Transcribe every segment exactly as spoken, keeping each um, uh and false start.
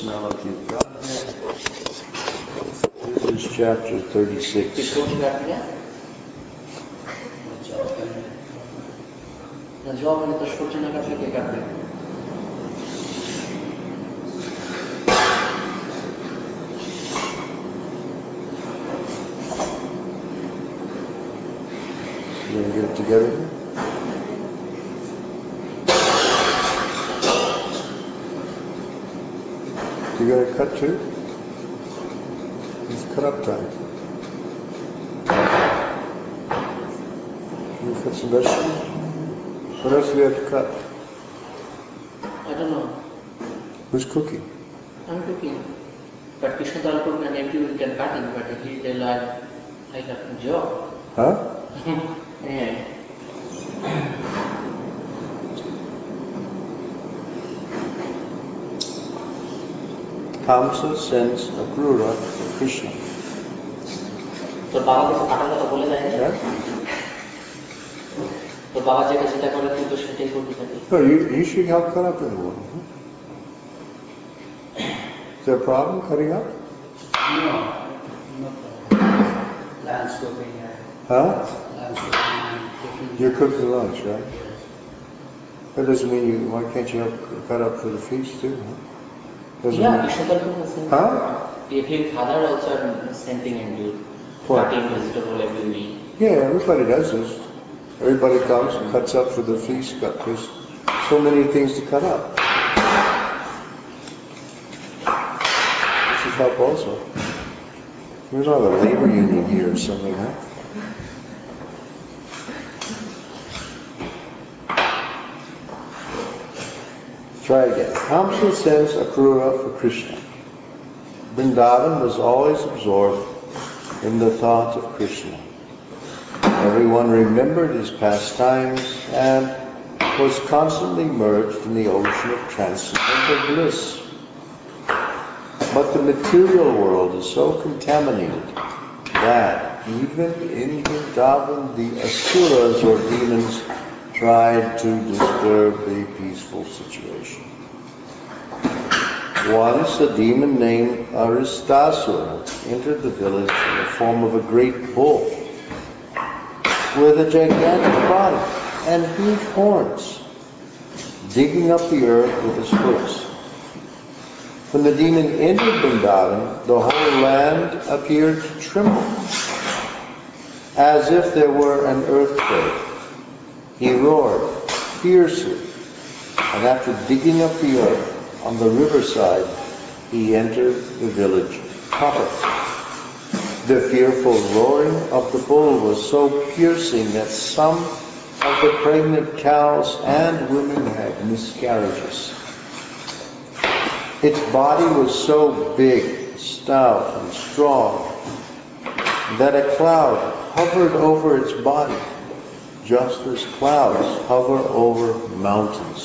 personality of Godhead. This is chapter thirty-six. You gonna get it together? You gonna cut too? It's cut up time. Can you cut some vegetables? What else do we have to cut? I don't know. Who's cooking? I'm cooking. But Krishna Dal cook and everyone can cut it, but he tell I, I have a job. Huh? Yeah. Kamsa sends Akrura to Krishna. তোর বাবা কিছু কাটার কথা বলে দেয় না? Yeah? তোর বাবা যেটা যেটা করে তুই তো সেটাই করবি নাকি? Oh, you, you should help cut up in the morning. Huh? Is there a problem cutting up? No, no problem. Lance cooking. Huh? Lance cooking and cooking. You're cooking lunch, right? That doesn't mean you, why can't you help cut up for the feast too? Huh? Doesn't Yeah, mean, Krishna Dal cook the same. huh? His father also the same thing and do What? cutting vegetable every week. Yeah, everybody does this. Everybody comes and cuts up for the feast. But there's so many things to cut up. This is help also. We're not a labor union here or something, huh? Try again. Kamsa sends Akrura for Krishna. Vrindavan was always absorbed in the thought of Krishna. Everyone remembered his pastimes and was constantly merged in the ocean of transcendental bliss. But the material world is so contaminated that even in Vrindavan the asuras or demons tried to disturb the peaceful situation. Once a demon named Aristasura entered the village in the form of a great bull with a gigantic body and huge horns, digging up the earth with his hooves. When the demon entered Vrindavan, the whole land appeared to tremble, as if there were an earthquake. He roared fiercely, and after digging up the earth on the riverside, he entered the village proper. The fearful roaring of the bull was so piercing that some of the pregnant cows and women had miscarriages. Its body was so big, stout, and strong that a cloud hovered over its body, just as clouds hover over mountains.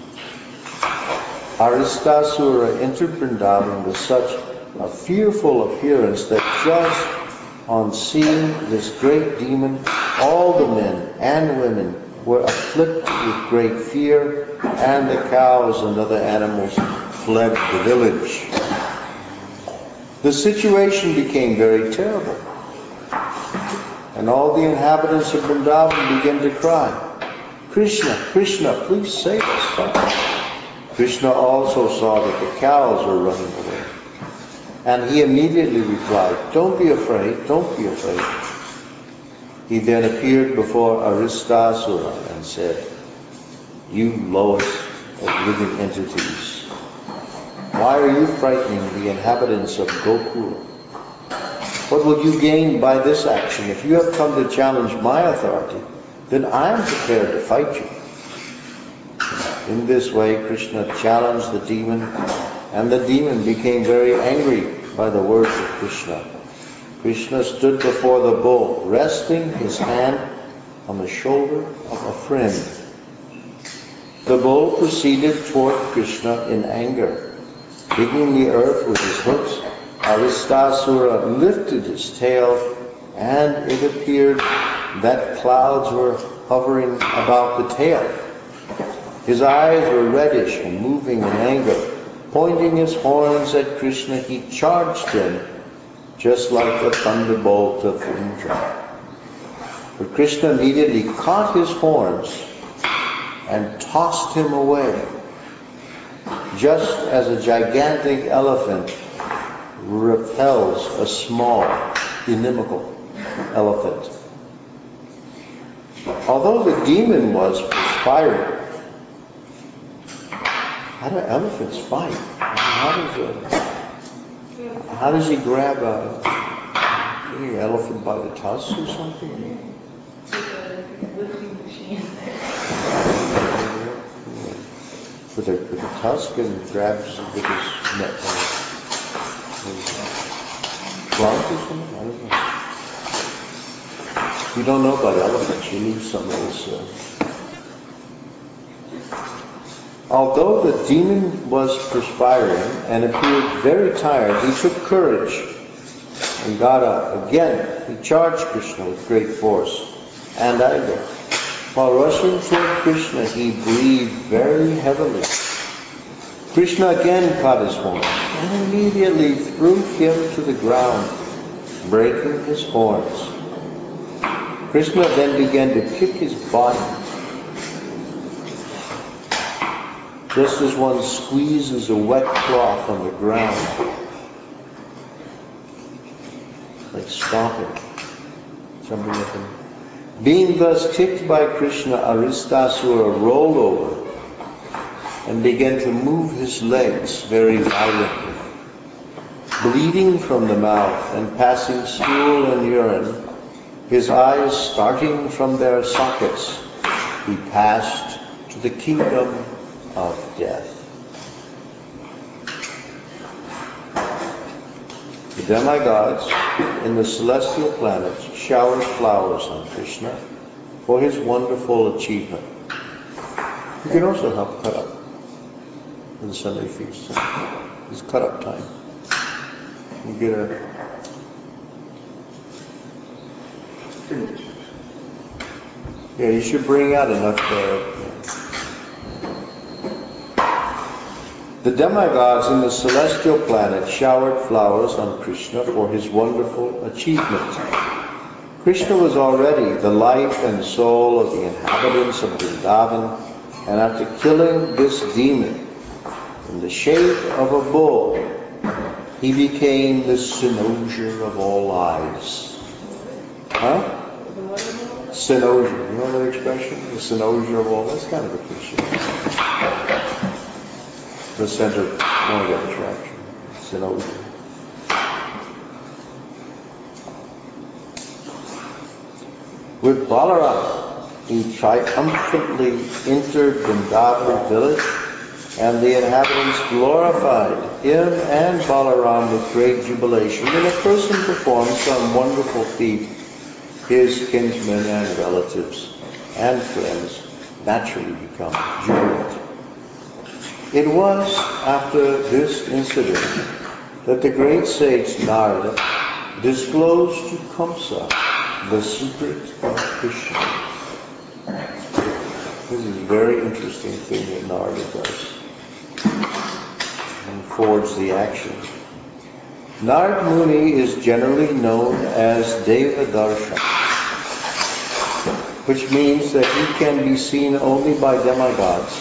Aristasura entered Vrindavan with such a fearful appearance that just on seeing this great demon, all the men and women were afflicted with great fear, and the cows and other animals fled the village. The situation became very terrible, and all the inhabitants of Vrindavan began to cry, "Krishna, Krishna, please save us." Krishna also saw that the cows were running away, and he immediately replied, "Don't be afraid, don't be afraid." He then appeared before Aristasura and said, "You lowest of living entities, why are you frightening the inhabitants of Gokula? What will you gain by this action? If you have come to challenge my authority, then I am prepared to fight you." In this way, Krishna challenged the demon, and the demon became very angry by the words of Krishna. Krishna stood before the bull, resting his hand on the shoulder of a friend. The bull proceeded toward Krishna in anger. Digging the earth with his hooves, Aristasura lifted his tail, and it appeared that clouds were hovering about the tail. His eyes were reddish and moving in anger, pointing his horns at Krishna, he charged him just like a thunderbolt of Indra. But Krishna immediately caught his horns and tossed him away, just as a gigantic elephant repels a small, inimical elephant. Although the demon was perspiring, how do elephants fight? How does, a, how does he grab a, an elephant by the tusk or something? Lifting machine. With a, with a tusk and grabs with his neck, uh, his trunk or something? I don't know. If you don't know about elephants, you lose some of this. Uh... Although the demon was perspiring and appeared very tired, he took courage and got up. Again, he charged Krishna with great force and anger. While rushing toward Krishna, he breathed very heavily. Krishna again caught his horns and immediately threw him to the ground, breaking his horns. Krishna then began to kick his body, just as one squeezes a wet cloth on the ground, like stomping, jumping up and being thus kicked by Krishna, Aristasura rolled over and began to move his legs very violently. Bleeding from the mouth and passing stool and urine, his eyes starting from their sockets, he passed to the kingdom of death. The demigods in the celestial planets showered flowers on Krishna for his wonderful achievement. You can also help cut up for the Sunday feast. It's cut up time. You get a yeah. You should bring out enough. Uh, The demigods in the celestial planet showered flowers on Krishna for his wonderful achievement. Krishna was already the life and soul of the inhabitants of Vrindavan, and after killing this demon in the shape of a bull, he became the cynosure of all lives. Huh? Cynosure. You know that expression? The cynosure of all. That's kind of a cliche. The center point of attraction. Cynosure. With Balaram, he triumphantly entered Vrindavan village, and the inhabitants glorified him and Balaram with great jubilation. When a person performs some wonderful feat, his kinsmen and relatives and friends naturally become jubilant. It was after this incident that the great sage Narada disclosed to Kamsa the secret of Krishna. This is a very interesting thing that Narada does. And forwards the action. Narad Muni is generally known as Devadarshan, which means that he can be seen only by demigods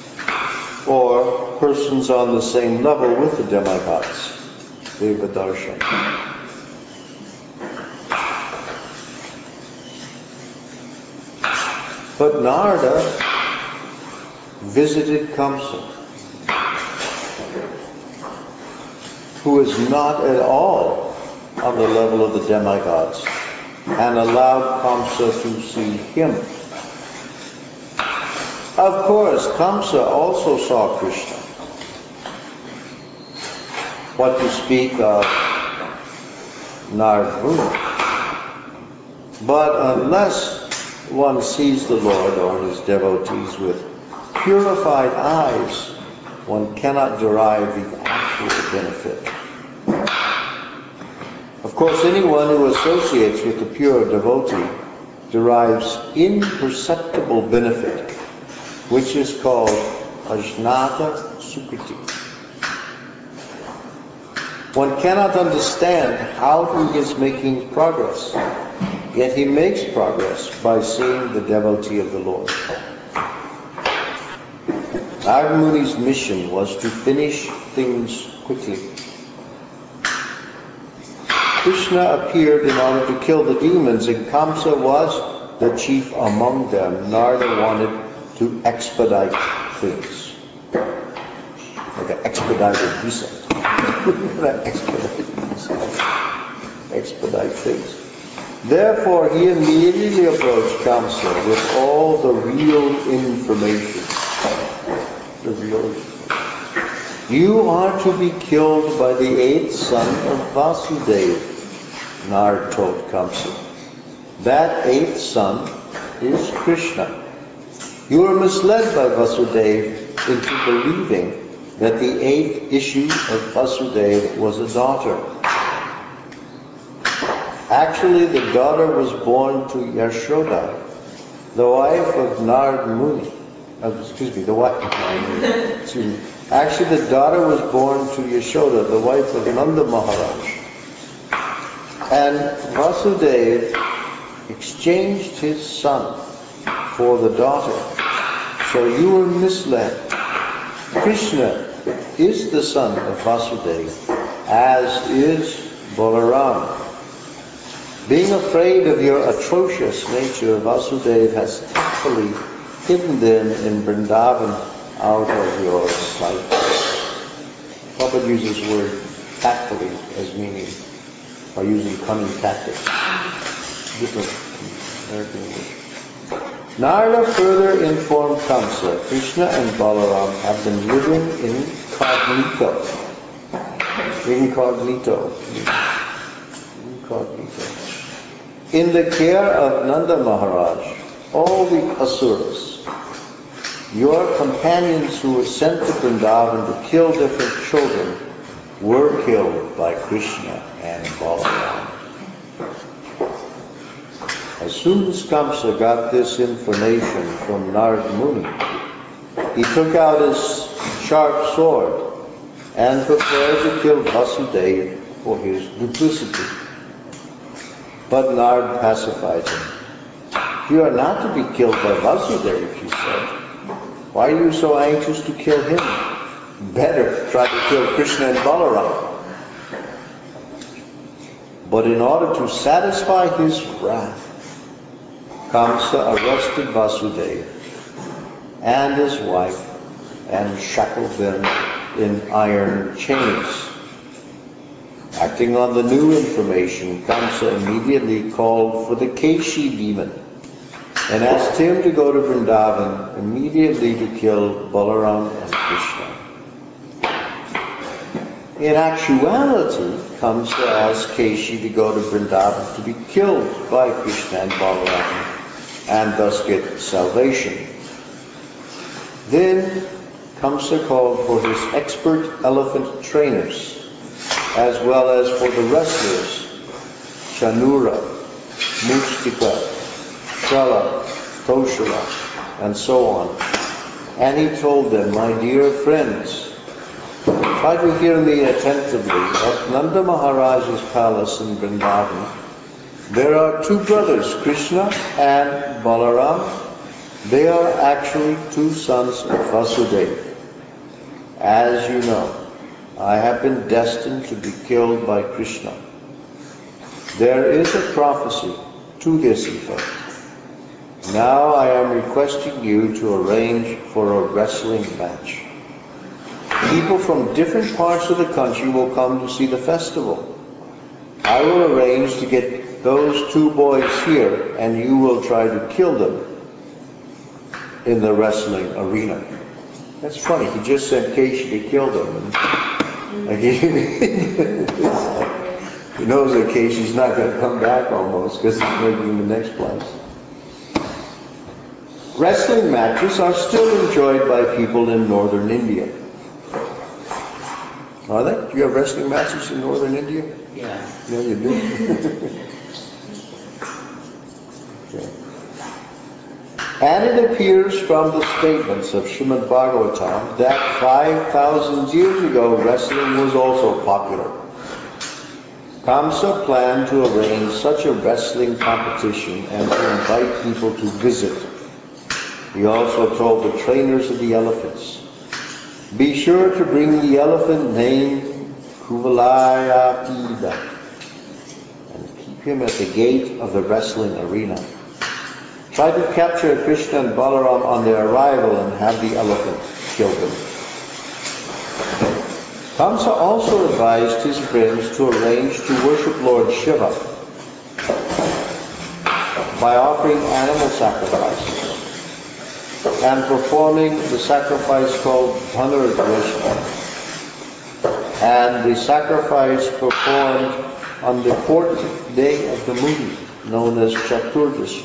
or persons on the same level with the demigods. Devadarshan. But Narada visited Kamsa, who is not at all on the level of the demigods, and allowed Kamsa to see him. Of course, Kamsa also saw Krishna. What to speak of Narad Muni. But unless one sees the Lord or his devotees with purified eyes, one cannot derive the actual benefit. Of course, anyone who associates with the pure devotee derives imperceptible benefit, which is called Ajnata Sukriti. One cannot understand how he is making progress. Yet he makes progress by seeing the devotee of the Lord. Narada Muni's mission was to finish things quickly. Krishna appeared in order to kill the demons, and Kamsa was the chief among them. Narada wanted to expedite things. Like an expedited visa. expedite visa. Expedite things. Therefore, he immediately approached Kamsa with all the real information. The real information. You are to be killed by the eighth son of Vasudeva, Narad told Kamsa. That eighth son is Krishna. You were misled by Vasudeva into believing that the eighth issue of Vasudeva was a daughter. Actually, the daughter was born to Yashoda, the wife of Narad Muni. Oh, excuse me, the wife of Narad Muni. Excuse me. Actually, the daughter was born to Yashoda, the wife of Nanda Maharaj. And Vasudeva exchanged his son for the daughter. So you were misled. Krishna is the son of Vasudeva, as is Balaram. Being afraid of your atrocious nature, Vasudeva has tactfully hidden them in Vrindavan out of your sight. Prabhupada uses the word tactfully as meaning by using cunning tactics. Different American English. Narada further informed Kamsa, Krishna and Balaram have been living incognito. Incognito. Incognito. In the care of Nanda Maharaj, all the asuras, your companions who were sent to Vrindavan to kill different children, were killed by Krishna and Balaram. As soon as Kamsa got this information from Narad Muni, he took out his sharp sword and prepared to kill Vasudeva for his duplicity. But Narad pacified him. You are not to be killed by Vasudeva, he said. Why are you so anxious to kill him? Better try to kill Krishna and Balaram. But in order to satisfy his wrath, Kamsa arrested Vasudeva and his wife and shackled them in iron chains. Acting on the new information, Kamsa immediately called for the Keshi demon and asked him to go to Vrindavan immediately to kill Balaram and Krishna. In actuality, Kamsa asked Keshi to go to Vrindavan to be killed by Krishna and Balaram and thus get salvation. Then Kamsa called for his expert elephant trainers, as well as for the wrestlers, Shanura, Mushtika, Shala, Toshara, and so on. And he told them, my dear friends, try to hear me attentively. At Nanda Maharaj's palace in Vrindavan, there are two brothers, Krishna and Balaram. They are actually two sons of Vasudeva. As you know, I have been destined to be killed by Krishna. There is a prophecy to this effect. Now I am requesting you to arrange for a wrestling match. People from different parts of the country will come to see the festival. I will arrange to get those two boys here, and you will try to kill them in the wrestling arena. That's funny. He just sent Keshi to kill them. And like he, he knows that Keshi's not going to come back almost because he's making the next place. Wrestling matches are still enjoyed by people in northern India. Are they? Do you have wrestling matches in northern India? Yeah. Yeah, you do. Okay. And it appears from the statements of Srimad Bhagavatam that five thousand years ago wrestling was also popular. Kamsa planned to arrange such a wrestling competition and to invite people to visit. He also told the trainers of the elephants, "Be sure to bring the elephant named Kuvalayapida and keep him at the gate of the wrestling arena. Try to capture Krishna and Balaram on their arrival and have the elephant kill them." Kamsa also advised his friends to arrange to worship Lord Shiva by offering animal sacrifices and performing the sacrifice called Dhanurdrishna, and the sacrifice performed on the fourteenth day of the moon, known as Chaturdashi.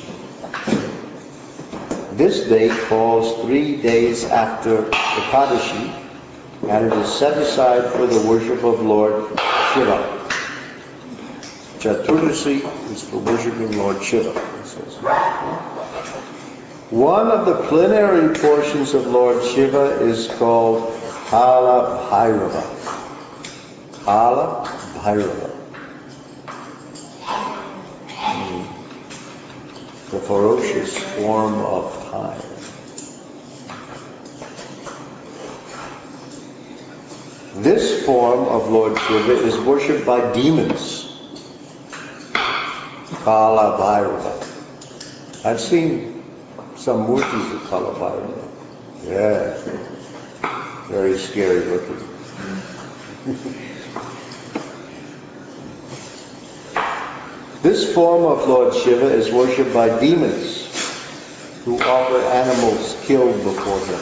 This date falls three days after Ekadashi, and it is set aside for the worship of Lord Shiva. Chaturdashi is for worshiping Lord Shiva, it says. One of the plenary portions of Lord Shiva is called Kala Bhairava. Kala Bhairava. Hmm. The ferocious form of time. This form of Lord Shiva is worshipped by demons. Kala Bhairava. I've seen some murtis of Kala Bhairava. Yeah. Very scary looking. This form of Lord Shiva is worshipped by demons who offer animals killed before him.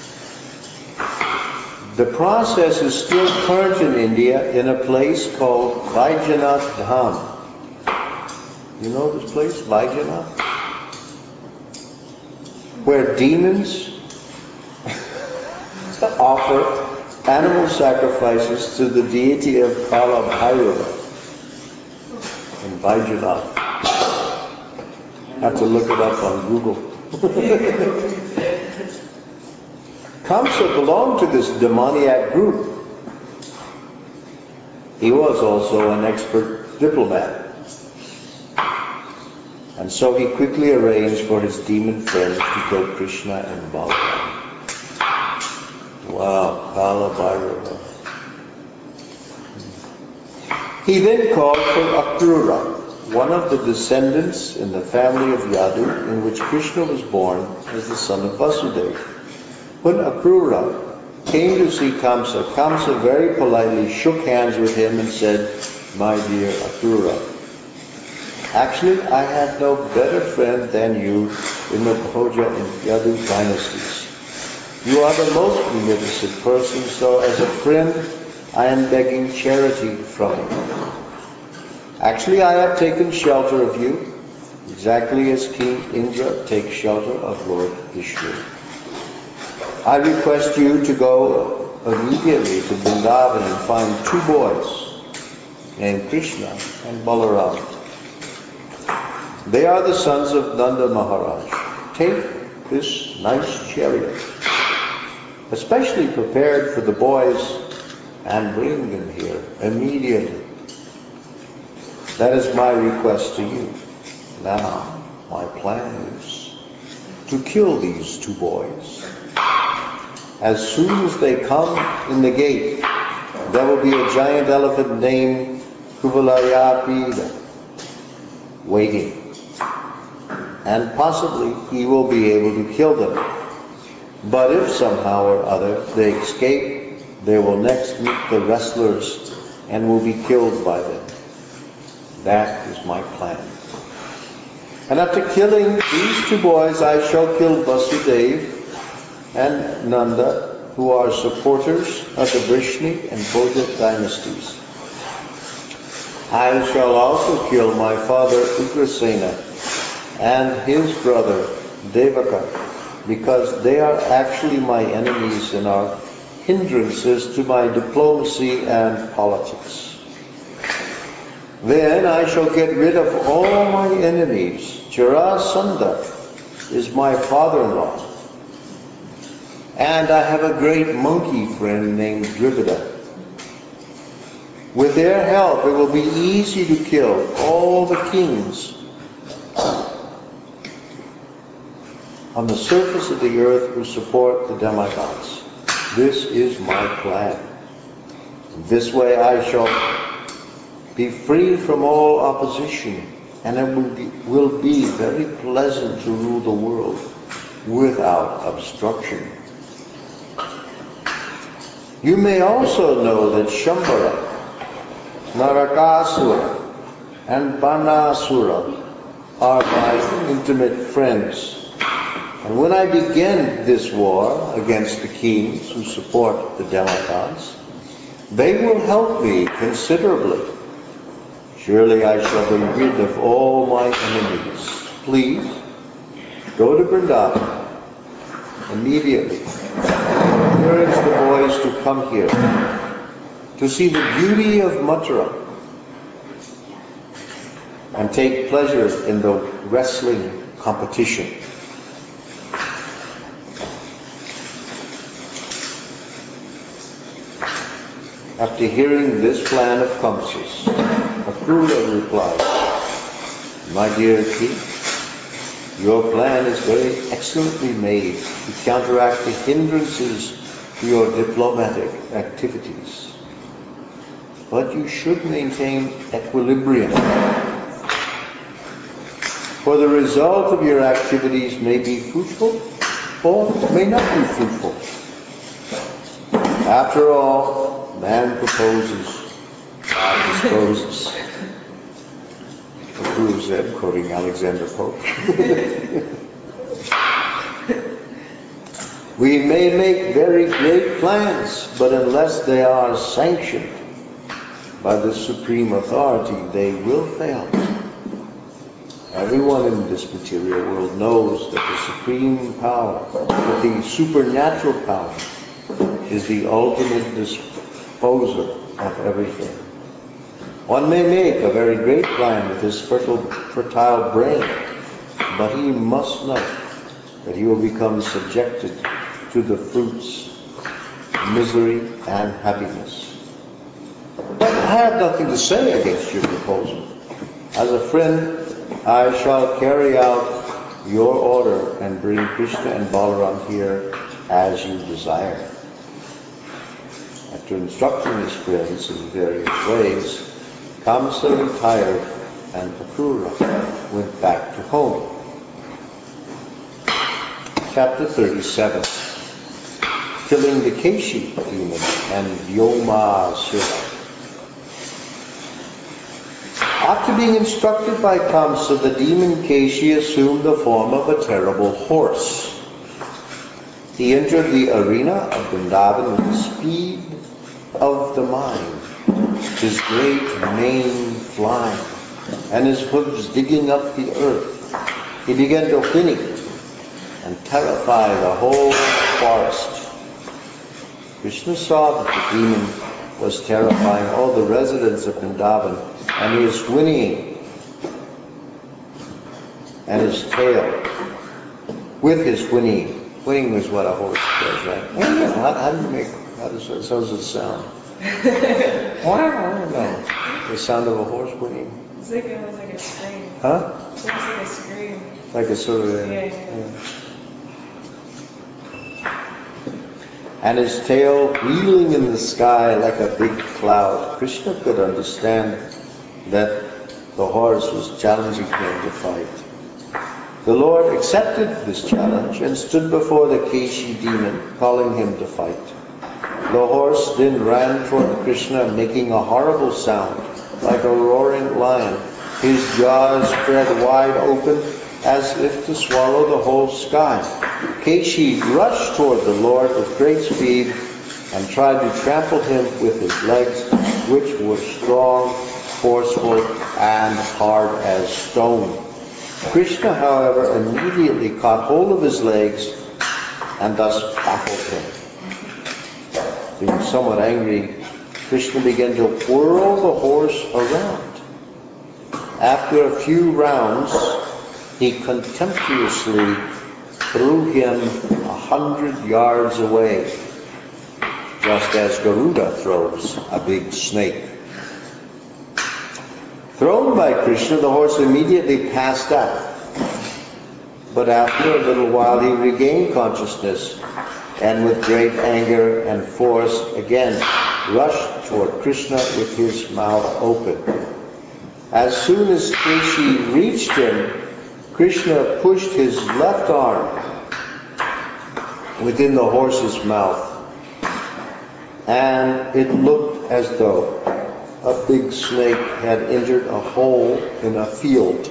The process is still current in India in a place called Vaijanath Dham. You know this place, Vaijanath? Where demons offer animal sacrifices to the deity of Kala Bhairava in Vaijanath. Have to look it up on Google. Kamsa belonged to this demoniac group. He was also an expert diplomat. And so he quickly arranged for his demon friends to kill Krishna and Balaram. Wow, Kala Bhairava. He then called for Akrura, one of the descendants in the family of Yadu, in which Krishna was born as the son of Vasudeva. When Akrura came to see Kamsa, Kamsa very politely shook hands with him and said, "My dear Akrura, actually I have no better friend than you in the Bhoja and Yadu dynasties. You are the most munificent person, so as a friend I am begging charity from you. Actually I have taken shelter of you, exactly as King Indra takes shelter of Lord Vishnu. I request you to go immediately to Vrindavan and find two boys named Krishna and Balaram. They are the sons of Nanda Maharaj. Take this nice chariot, especially prepared for the boys, and bring them here immediately. That is my request to you. Now, my plan is to kill these two boys. As soon as they come in the gate, there will be a giant elephant named Kuvalayapida waiting. And possibly he will be able to kill them. But if somehow or other they escape, they will next meet the wrestlers and will be killed by them. That is my plan. And after killing these two boys, I shall kill Vasudeva and Nanda, who are supporters of the Vrishni and Bhoja dynasties. I shall also kill my father Ugrasena and his brother Devaka, because they are actually my enemies and are hindrances to my diplomacy and politics. Then I shall get rid of all my enemies. Jarasandha is my father-in-law. And I have a great monkey friend named Drivida. With their help, it will be easy to kill all the kings on the surface of the earth who support the demigods. This is my plan. In this way I shall be free from all opposition, and it will be, will be very pleasant to rule the world without obstruction. You may also know that Shambhara, Narakasura, and Banasura are my intimate friends. And when I begin this war against the kings who support the demigods, they will help me considerably. Surely I shall be rid of all my enemies. Please, go to Vrindavan immediately. Encourage the boys to come here to see the beauty of Mathura and take pleasure in the wrestling competition. After hearing this plan of Kamsa's, Akrura replied, "My dear king, your plan is very excellently made to counteract the hindrances to your diplomatic activities. But you should maintain equilibrium, for the result of your activities may be fruitful or may not be fruitful. After all, man proposes, God disposes." Akrura said, quoting Alexander Pope. "We may make very great plans, but unless they are sanctioned by the supreme authority, they will fail. Everyone in this material world knows that the supreme power, that the supernatural power, is the ultimate disposer of everything. One may make a very great plan with his fertile, fertile brain, but he must know that he will become subjected to the fruits, misery, and happiness. But I have nothing to say against your proposal. As a friend, I shall carry out your order and bring Krishna and Balaram here as you desire." After instructing his friends in various ways, Kamsa retired and Akrura went back to home. Chapter thirty-seven. Killing the Keshi demon and Vyomasura. After being instructed by Kamsa, the demon Keshi assumed the form of a terrible horse. He entered the arena of Vrindavan with the speed of the mind, his great mane flying, and his hooves digging up the earth. He began to whinny and terrify the whole forest. Krishna saw that the demon was terrifying all the residents of Vrindavan, and his whinnying and his tail, with his whinnying, whinnying is what a horse does, right? How, how do you make, how does, how does it sound? No, the sound of a horse whinnying. It's like it was like a scream. Huh? It's like a scream. Like a sort of a, Yeah, yeah. yeah. And his tail wheeling in the sky like a big cloud. Krishna could understand that the horse was challenging him to fight. The Lord accepted this challenge and stood before the Keshi demon, calling him to fight. The horse then ran toward Krishna, making a horrible sound, like a roaring lion. His jaws spread wide open, as if to swallow the whole sky. Keshi rushed toward the Lord with great speed and tried to trample him with his legs, which were strong, forceful, and hard as stone. Krishna, however, immediately caught hold of his legs and thus baffled him. Being somewhat angry, Krishna began to whirl the horse around. After a few rounds, he contemptuously threw him a hundred yards away, just as Garuda throws a big snake. Thrown by Krishna, the horse immediately passed out. But after a little while he regained consciousness and with great anger and force again rushed toward Krishna with his mouth open. As soon as Keshi reached him, Krishna pushed his left arm within the horse's mouth, and it looked as though a big snake had entered a hole in a field.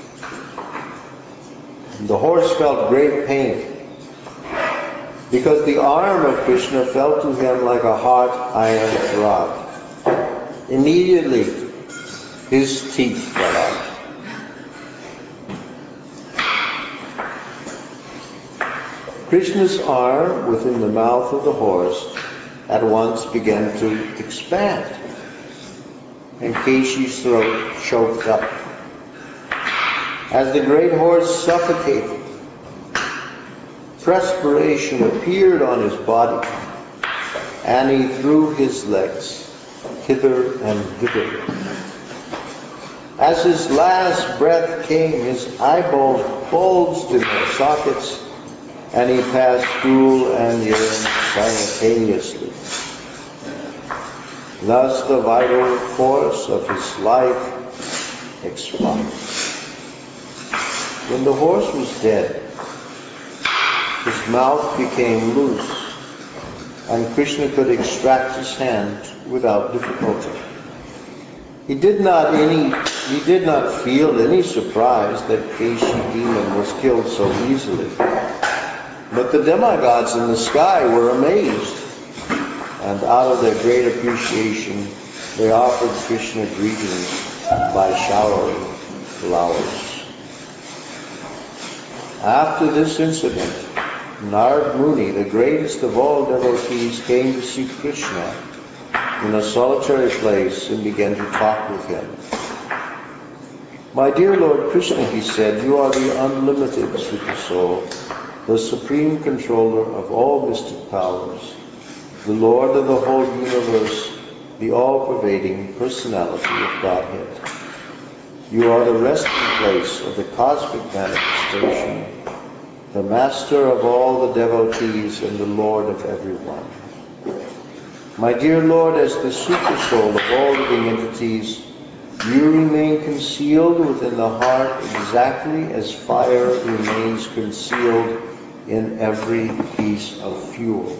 The horse felt great pain because the arm of Krishna felt to him like a hot iron rod. Immediately, his teeth fell out. Krishna's arm within the mouth of the horse at once began to expand, and Keshi's throat choked up. As the great horse suffocated, perspiration appeared on his body, and he threw his legs hither and thither. As his last breath came, his eyeballs bulged in their sockets, and he passed stool and urine simultaneously. Thus the vital force of his life expired. When the horse was dead, his mouth became loose, and Krishna could extract his hand without difficulty. He did not any he did not feel any surprise that Keshi demon was killed so easily. But the demigods in the sky were amazed, and out of their great appreciation, they offered Krishna greetings by showering flowers. After this incident, Narad Muni, the greatest of all devotees, came to see Krishna in a solitary place and began to talk with him. My dear Lord Krishna, he said, you are the unlimited Super Soul, the supreme controller of all mystic powers, the Lord of the whole universe, the all-pervading personality of Godhead. You are the resting place of the cosmic manifestation, the master of all the devotees and the Lord of everyone. My dear Lord, as the super soul of all living entities, you remain concealed within the heart exactly as fire remains concealed in every piece of fuel.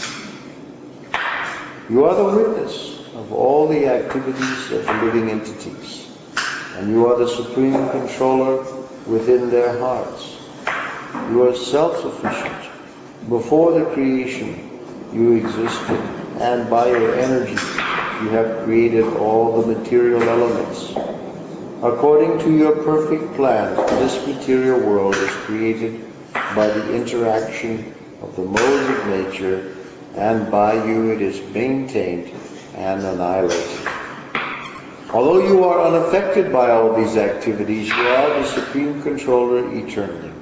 You are the witness of all the activities of the living entities, and you are the supreme controller within their hearts. You are self-sufficient. Before the creation, you existed, and by your energy, you have created all the material elements. According to your perfect plan, this material world is created by the interaction of the modes of nature, and by you it is maintained and annihilated. Although you are unaffected by all these activities, you are the supreme controller eternally.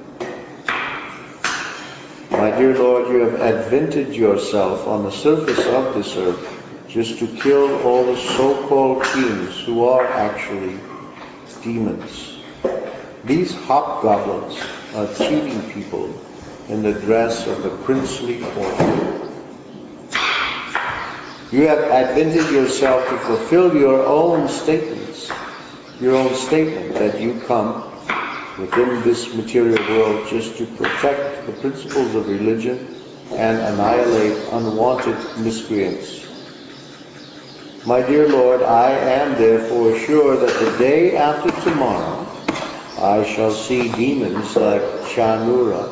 My dear Lord, you have advented yourself on the surface of this earth just to kill all the so-called kings who are actually demons. These hobgoblins are cheating people in the dress of the princely order. You have advented yourself to fulfill your own statements, your own statement that you come within this material world just to protect the principles of religion and annihilate unwanted miscreants. My dear Lord, I am therefore sure that the day after tomorrow I shall see demons like Chanura,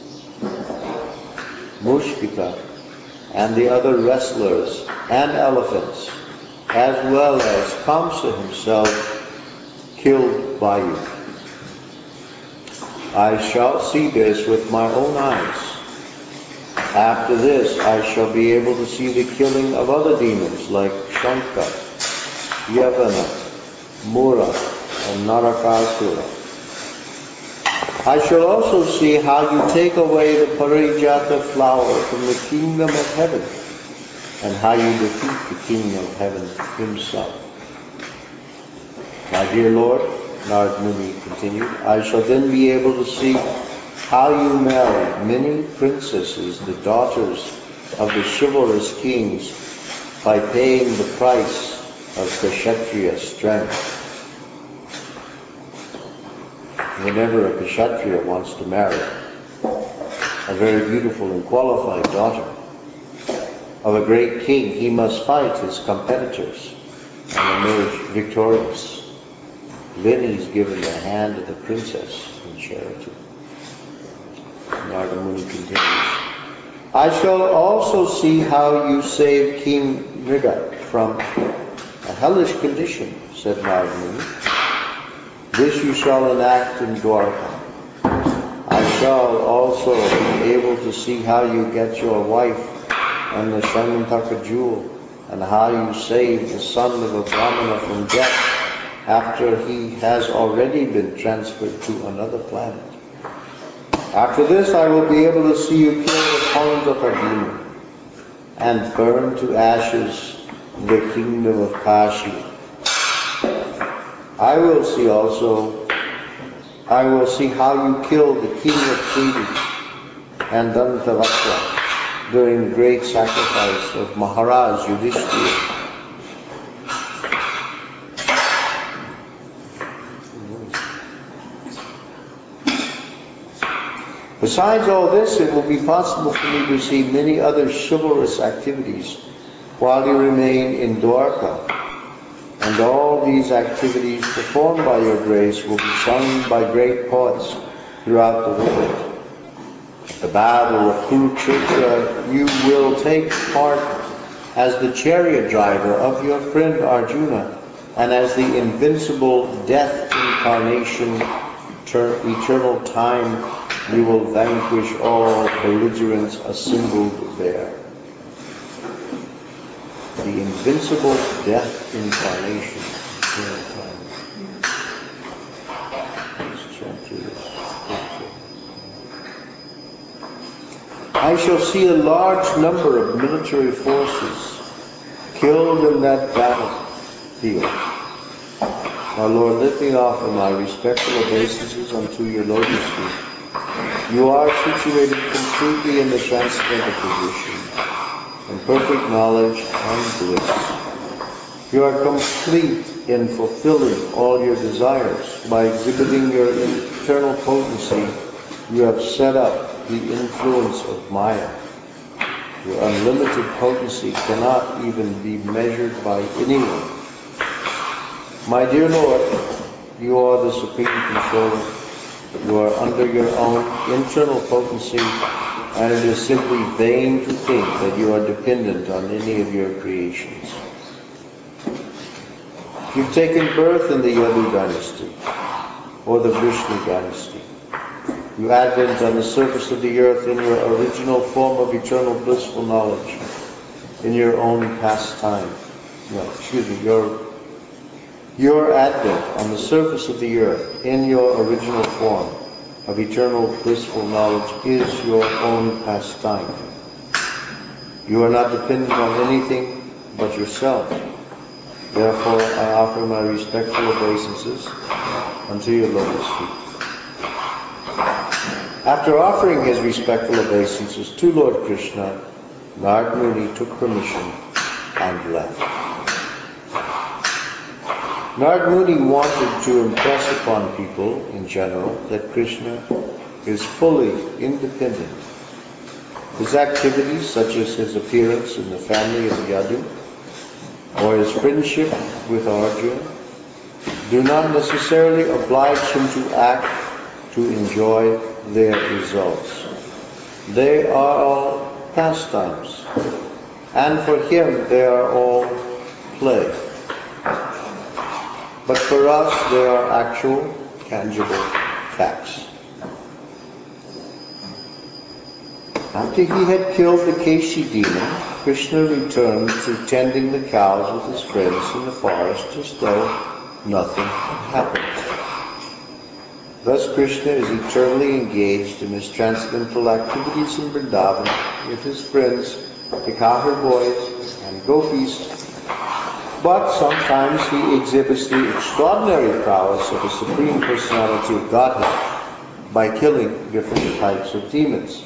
Mushpika, and the other wrestlers and elephants, as well as Kamsa himself, killed by you. I shall see this with my own eyes. After this, I shall be able to see the killing of other demons like Shanka, Yavana, Mura, and Narakasura. I shall also see how you take away the Parijata flower from the kingdom of heaven, and how you defeat the king of heaven himself. My dear Lord, Narad Muni continued, I shall then be able to see how you married many princesses, the daughters of the chivalrous kings, by paying the price of Kshatriya strength. Whenever a Kshatriya wants to marry a very beautiful and qualified daughter of a great king, he must fight his competitors and emerge victorious. Then he's given the hand of the princess in charity. Narada Muni continues, I shall also see how you saved King Mriga from a hellish condition, said Narada Muni. This you shall enact in Dwarka. I shall also be able to see how you get your wife and the Sharmantaka jewel, and how you save the son of a Brahmana from death after he has already been transferred to another planet. After this, I will be able to see you kill the Kalandaka and burn to ashes the kingdom of Kashi. I will see also, I will see how you killed the king of Kriti and Dantavakra during the great sacrifice of Maharaj Yudhishthira. Besides all this, it will be possible for me to see many other chivalrous activities while you remain in Dwarka. And all these activities performed by your grace will be sung by great poets throughout the world. At the battle of Kurukshetra, you will take part as the chariot driver of your friend Arjuna, and as the invincible death incarnation, eternal time, you will vanquish all belligerents assembled there. The invincible death incarnation, eternal time. This chapter is I shall see a large number of military forces killed in that battlefield. My Lord, let me offer my respectful obeisances unto your lotus feet. You are situated completely in the transcendental position, in perfect knowledge and bliss. You are complete in fulfilling all your desires. By exhibiting your eternal potency, you have set up the influence of Maya. Your unlimited potency cannot even be measured by anyone. My dear Lord, you are the supreme controller. You are under your own internal potency, and it is simply vain to think that you are dependent on any of your creations. You've taken birth in the Yadu dynasty, or the Vishnu dynasty. You advent on the surface of the earth in your original form of eternal blissful knowledge, in your own pastime. No, excuse me, your Your advent on the surface of the earth in your original form of eternal blissful knowledge is your own pastime. You are not dependent on anything but yourself. Therefore, I offer my respectful obeisances unto your lotus feet. After offering his respectful obeisances to Lord Krishna, Narad Muni took permission and left. Narad Muni wanted to impress upon people in general that Krishna is fully independent. His activities, such as his appearance in the family of Yadu, or his friendship with Arjuna, do not necessarily oblige him to act to enjoy their results. They are all pastimes, and for him they are all play. But for us, they are actual, tangible facts. After he had killed the Keshi demon, Krishna returned to tending the cows with his friends in the forest as though nothing had happened. Thus Krishna is eternally engaged in his transcendental activities in Vrindavan with his friends, the cowherd boys and gopis, But sometimes he exhibits the extraordinary prowess of the Supreme Personality of Godhead by killing different types of demons.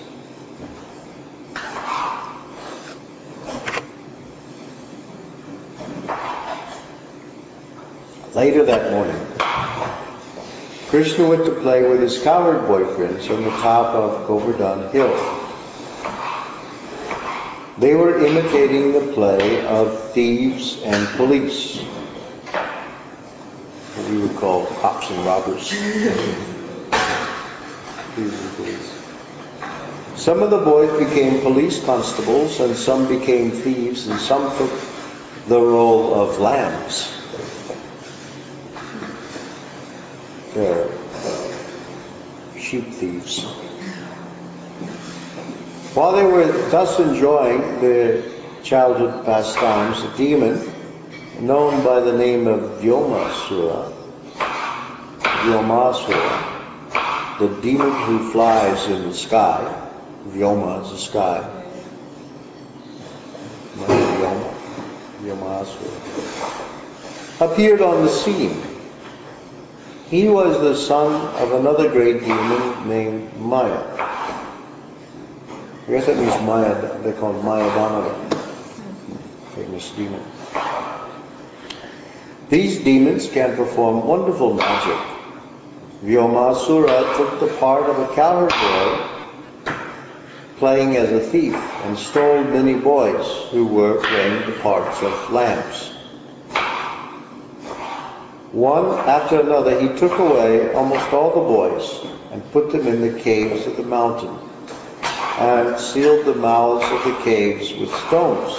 Later that morning, Krishna went to play with his cowherd boyfriends on the top of Govardhan Hill. They were imitating the play of thieves and police, what we would call cops and robbers. Thieves and police. Some of the boys became police constables, and some became thieves, and some took the role of lambs. They're uh, sheep thieves. While they were thus enjoying their childhood pastimes, a demon known by the name of Vyomasura, Vyomasura, the demon who flies in the sky, Vyoma is the sky, Vyoma, Vyomasura, appeared on the scene. He was the son of another great demon named Maya. I guess that means Maya, they call him Maya Danava, famous demon. These demons can perform wonderful magic. Vyomasura took the part of a cowherd boy playing as a thief and stole many boys who were playing the parts of lambs. One after another, he took away almost all the boys and put them in the caves of the mountain and sealed the mouths of the caves with stones.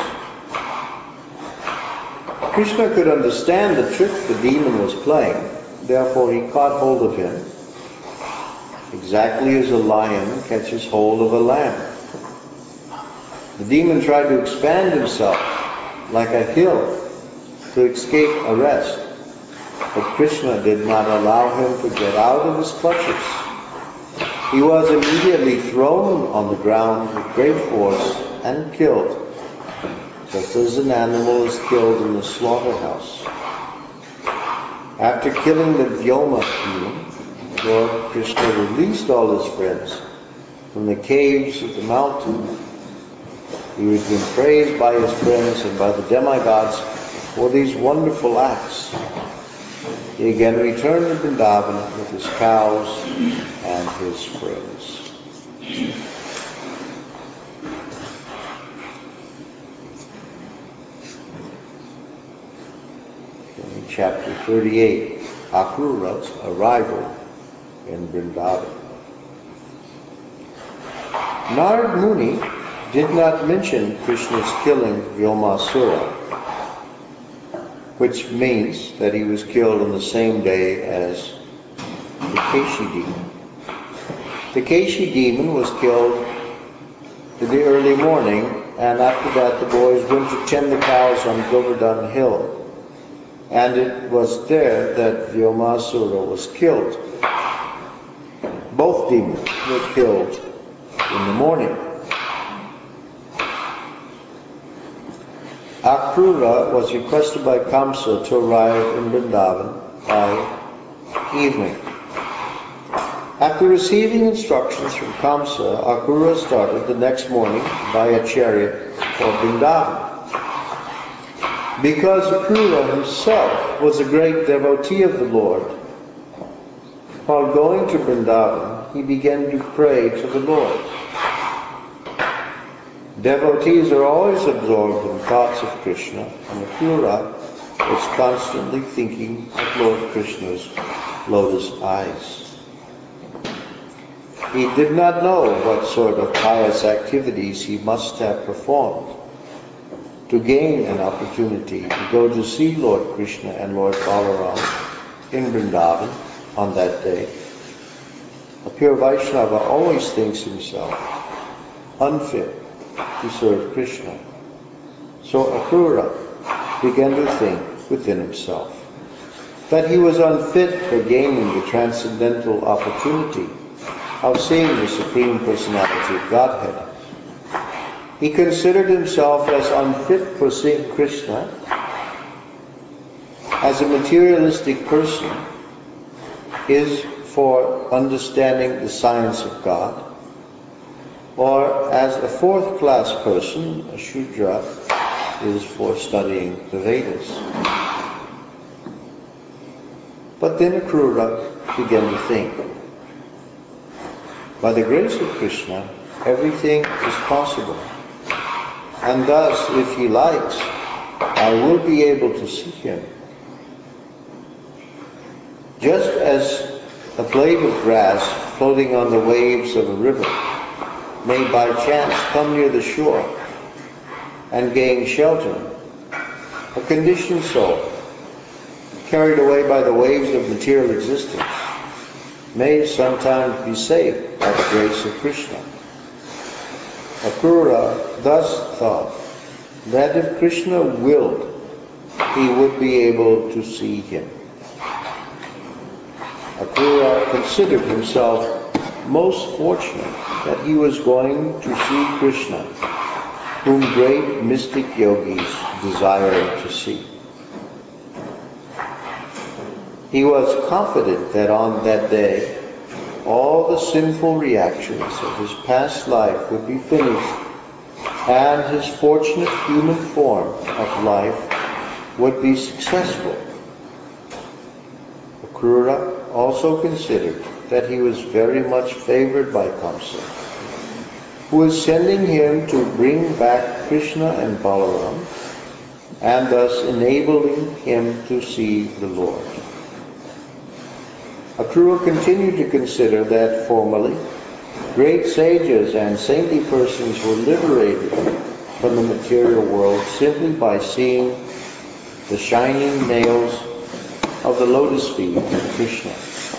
Krishna could understand the trick the demon was playing, therefore he caught hold of him, exactly as a lion catches hold of a lamb. The demon tried to expand himself like a hill to escape arrest, but Krishna did not allow him to get out of his clutches. He was immediately thrown on the ground with great force and killed, just as an animal is killed in the slaughterhouse. After killing the Vyoma demon, Lord Krishna released all his friends from the caves of the mountain. He was being praised by his friends and by the demigods for these wonderful acts. He again returned to Vrindavan with his cows and his friends. Okay, chapter thirty-eight, Akrura's arrival in Vrindavan. Narad Muni did not mention Krishna's killing Vyomasura, which means that he was killed on the same day as the Keshi demon. The Keshi demon was killed in the early morning, and after that the boys went to tend the cows on Govardhan Hill. And it was there that Vyomasura was killed. Both demons were killed in the morning. Akrura was requested by Kamsa to arrive in Vrindavan by evening. After receiving instructions from Kamsa, Akrura started the next morning by a chariot for Vrindavan. Because Akrura himself was a great devotee of the Lord, while going to Vrindavan, he began to pray to the Lord. Devotees are always absorbed in thoughts of Krishna, and Akrura was constantly thinking of Lord Krishna's lotus eyes. He did not know what sort of pious activities he must have performed to gain an opportunity to go to see Lord Krishna and Lord Balaram in Vrindavan on that day. A pure Vaishnava always thinks himself unfit to serve Krishna. So Akrura began to think within himself that he was unfit for gaining the transcendental opportunity of seeing the Supreme Personality of Godhead. He considered himself as unfit for seeing Krishna as a materialistic person is for understanding the science of God, or as a fourth-class person, a Shudra, is for studying the Vedas. But then Akrura began to think, by the grace of Krishna, everything is possible. And thus, if he likes, I will be able to see him. Just as a blade of grass floating on the waves of a river may by chance come near the shore and gain shelter, a conditioned soul, carried away by the waves of material existence, may sometimes be saved by the grace of Krishna. Akrura thus thought that if Krishna willed, he would be able to see him. Akrura considered himself most fortunate that he was going to see Krishna, whom great mystic yogis desire to see. He was confident that on that day, all the sinful reactions of his past life would be finished, and his fortunate human form of life would be successful. Akrura also considered that he was very much favored by Kamsa, who was sending him to bring back Krishna and Balaram, and thus enabling him to see the Lord. Akrura continued to consider that formerly, great sages and saintly persons were liberated from the material world simply by seeing the shining nails of the lotus feet of Krishna.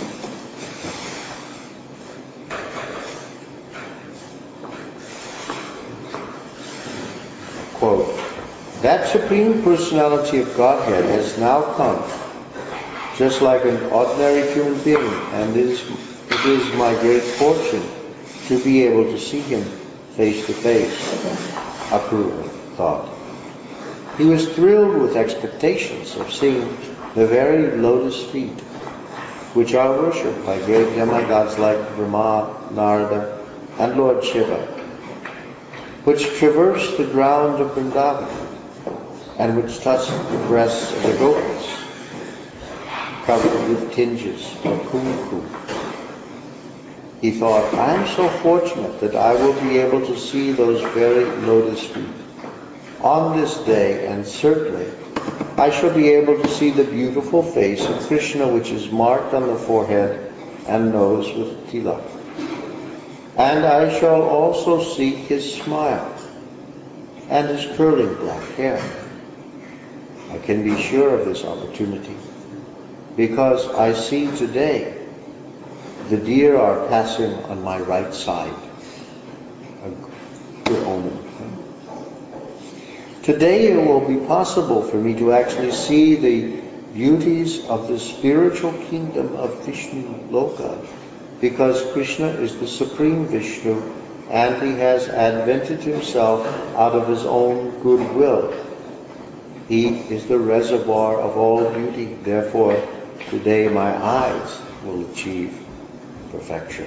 Quote, that Supreme Personality of Godhead has now come, just like an ordinary human being, and it is, it is my great fortune to be able to see him face to face, Akrura thought. He was thrilled with expectations of seeing the very lotus feet, which are worshipped by great demigods like Brahma, Narada, and Lord Shiva, which traverse the ground of Vrindavan, and which touch the breasts of the gopas, covered with tinges of kumkum. He thought, I am so fortunate that I will be able to see those very lotus feet on this day, and certainly I shall be able to see the beautiful face of Krishna, which is marked on the forehead and nose with tilak. And I shall also see his smile and his curling black hair. I can be sure of this opportunity, because I see today the deer are passing on my right side. A good omen. Today it will be possible for me to actually see the beauties of the spiritual kingdom of Vishnu Loka, because Krishna is the Supreme Vishnu, and he has advented himself out of his own goodwill. He is the reservoir of all beauty. Therefore, today my eyes will achieve perfection.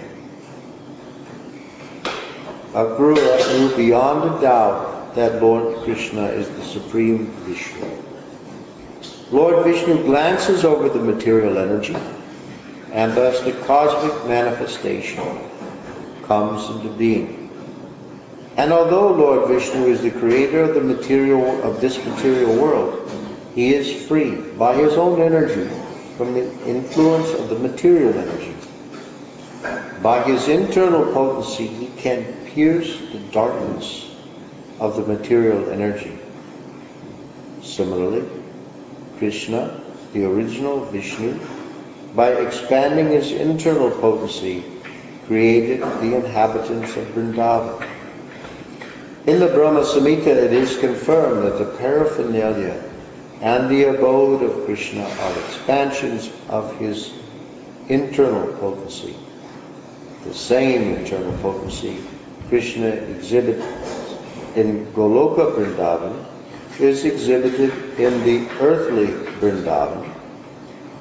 Akrura knew beyond a doubt that Lord Krishna is the Supreme Vishnu. Lord Vishnu glances over the material energy, and thus the cosmic manifestation comes into being. And although Lord Vishnu is the creator of the material of this material world, he is free by his own energy from the influence of the material energy. By his internal potency, he can pierce the darkness of the material energy. Similarly, Krishna, the original Vishnu, by expanding his internal potency, created the inhabitants of Vrindavan. In the Brahma Samhita, it is confirmed that the paraphernalia and the abode of Krishna are expansions of his internal potency. The same internal potency Krishna exhibits in Goloka Vrindavan is exhibited in the earthly Vrindavan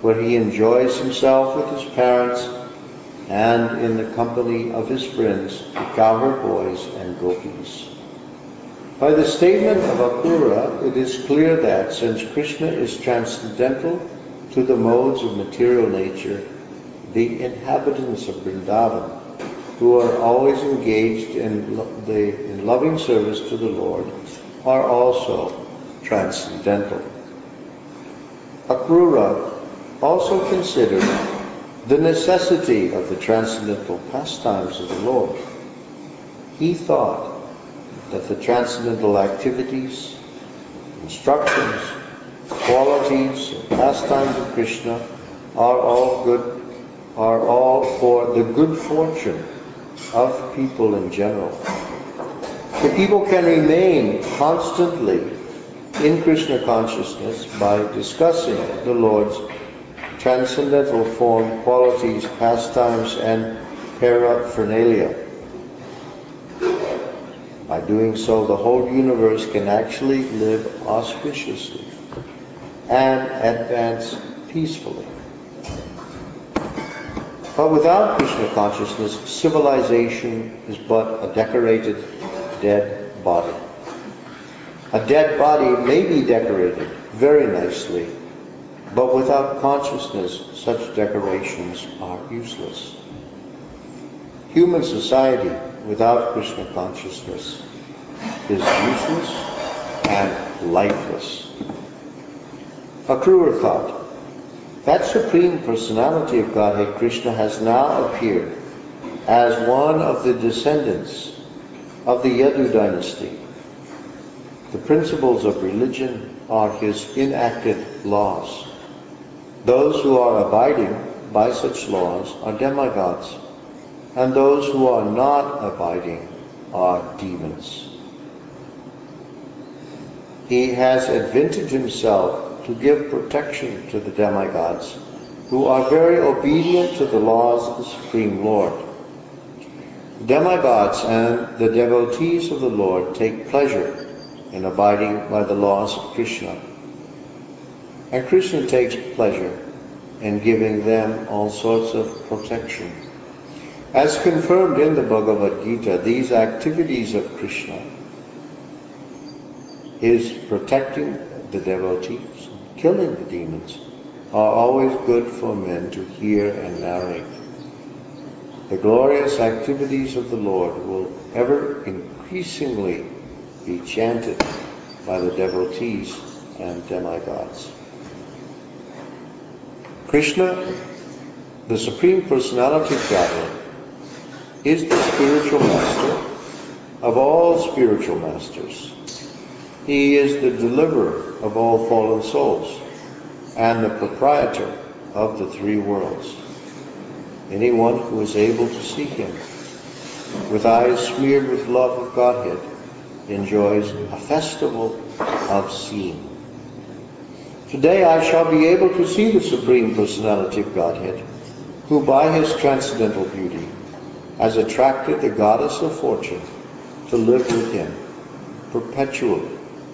where he enjoys himself with his parents and in the company of his friends, the cowherd boys and gopis. By the statement of Akrura, it is clear that since Krishna is transcendental to the modes of material nature, the inhabitants of Vrindavan, who are always engaged in, lo- the, in loving service to the Lord, are also transcendental. Akrura also considered the necessity of the transcendental pastimes of the Lord. He thought that the transcendental activities, instructions, qualities, and pastimes of Krishna are all good, are all for the good fortune of people in general. The people can remain constantly in Krishna consciousness by discussing the Lord's transcendental form, qualities, pastimes, and paraphernalia. By doing so, the whole universe can actually live auspiciously and advance peacefully. But without Krishna consciousness, civilization is but a decorated dead body. A dead body may be decorated very nicely, but without consciousness, such decorations are useless. Human society without Krishna consciousness is useless and lifeless. Akrura thought, that Supreme Personality of Godhead, Krishna, has now appeared as one of the descendants of the Yadu dynasty. The principles of religion are his enacted laws. Those who are abiding by such laws are demigods, and those who are not abiding are demons. He has advented himself to give protection to the demigods, who are very obedient to the laws of the Supreme Lord. Demigods and the devotees of the Lord take pleasure in abiding by the laws of Krishna. And Krishna takes pleasure in giving them all sorts of protection. As confirmed in the Bhagavad Gita, these activities of Krishna, his protecting the devotees, killing the demons, are always good for men to hear and narrate. The glorious activities of the Lord will ever increasingly be chanted by the devotees and demigods. Krishna, the Supreme Personality of Godhead, is the spiritual master of all spiritual masters. He is the deliverer of all fallen souls and the proprietor of the three worlds. Anyone who is able to see him with eyes smeared with love of Godhead enjoys a festival of seeing. Today I shall be able to see the Supreme Personality of Godhead, who by his transcendental beauty has attracted the goddess of fortune to live with him perpetually.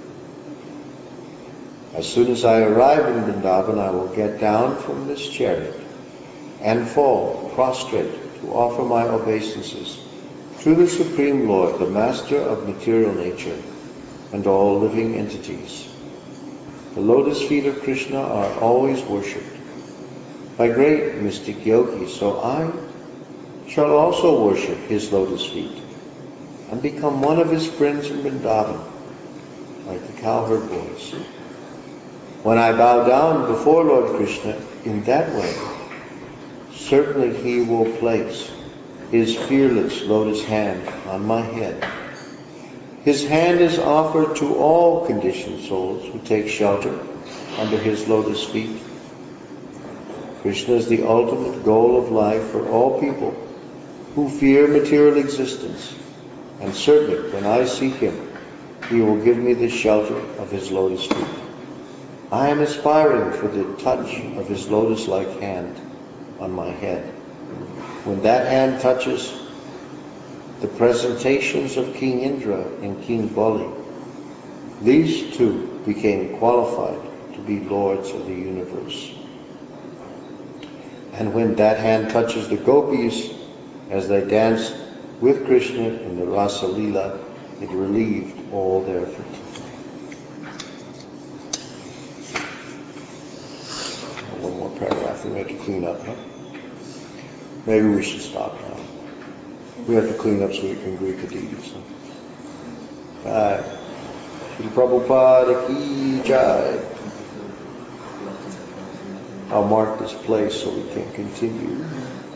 As soon as I arrive in Vrindavan, I will get down from this chariot and fall prostrate to offer my obeisances to the Supreme Lord, the Master of material nature and all living entities. The lotus feet of Krishna are always worshipped by great mystic yogis, so I shall also worship his lotus feet and become one of his friends in Vrindavan, like the cowherd boys. When I bow down before Lord Krishna in that way, certainly he will place his fearless lotus hand on my head. His hand is offered to all conditioned souls who take shelter under his lotus feet. Krishna is the ultimate goal of life for all people who fear material existence, and certainly when I see him, he will give me the shelter of his lotus feet. I am aspiring for the touch of his lotus-like hand on my head. When that hand touches the presentations of King Indra and King Bali, these two became qualified to be lords of the universe. And when that hand touches the gopis as they dance with Krishna in the Rasa Leela, it relieved all their fatigue. One more paragraph. We have to clean up, huh? Maybe we should stop now. We have to clean up so we can greet the deities. Huh? Right. Srila Prabhupada ki jai. I'll mark this place so we can continue.